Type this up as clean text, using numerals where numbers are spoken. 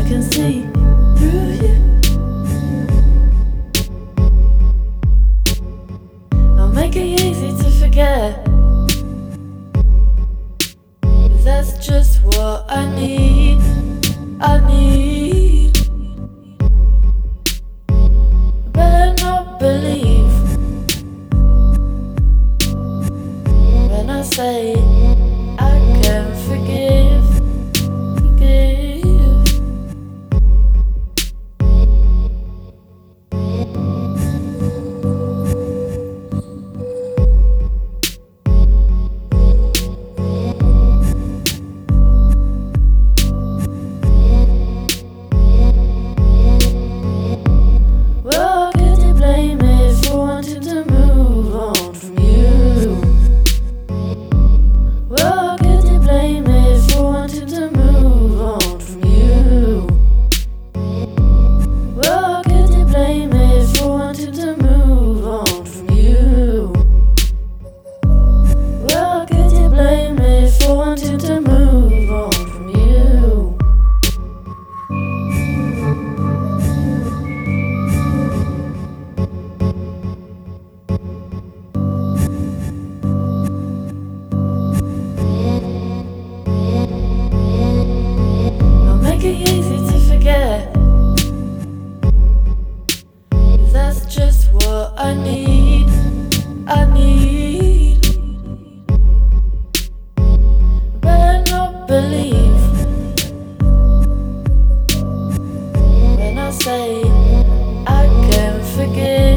can see through you. I'll make it easy to forget, 'cause that's just what I need. I need. Better not believe when I say I can forgive. Well, could you blame me for wanting to move on from you? Well, could you blame me for wanting to move on from you? Well, could you blame me for wanting to move on from you? Well, could you blame me for wanting to move on from you? Make it easy to forget, 'cause that's just what I need. I need. Better not believe when I say I can forgive.